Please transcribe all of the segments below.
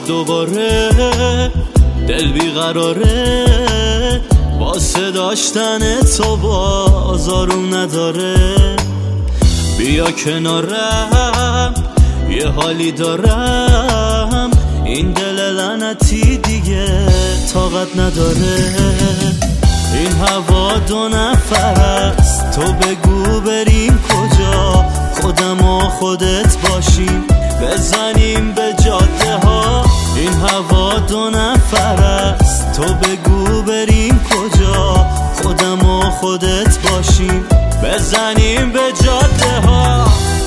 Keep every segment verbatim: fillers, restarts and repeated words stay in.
دوباره دل بیقراره، واسه داشتن تو باز آروم نداره. بیا کنارم یه حالی دارم، این دل لعنتی دیگه طاقت نداره. این هوا دو نفر است، تو بگو بریم کجا، خودم و خودت باشیم بزنیم به جاده ها. این هوا دو نفر است، تو بگو بریم کجا، خودم و خودت باشیم بزنیم به جاده ها.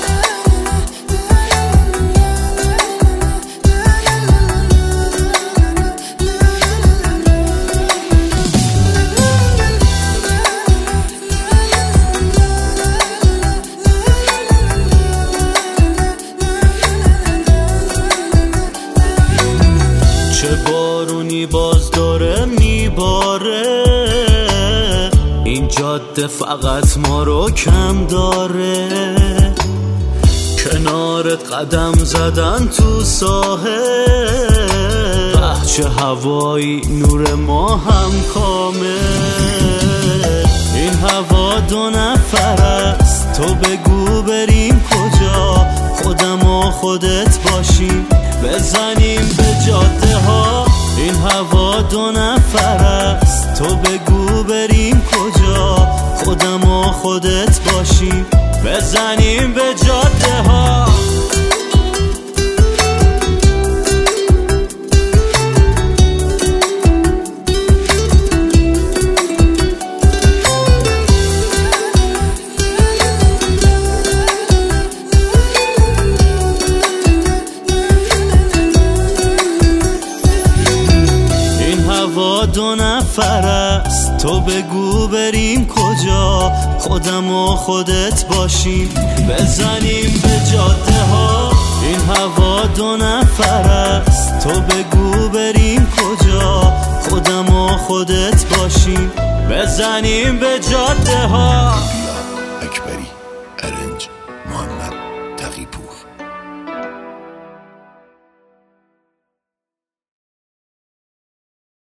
چه بارونی باز داره میباره، این جاده فقط ما رو کم داره. کنار قدم زدن تو ساحل، به چه هوایی نور ما هم کامل. این هوا دو نفر است، تو بگو بریم کجا، خودم و خودت باشیم بزنیم به جاده ها. این هوا دو نفر است، تو بگو بریم کجا، خودم و خودت باشیم بزنیم به جاده ها. دو نفر است، تو بگو بریم کجا، خودم و خودت باشیم بزنیم به جاده ها. این هوا دو نفر است، تو بگو بریم کجا، خودم و خودت باشیم بزنیم به جاده ها.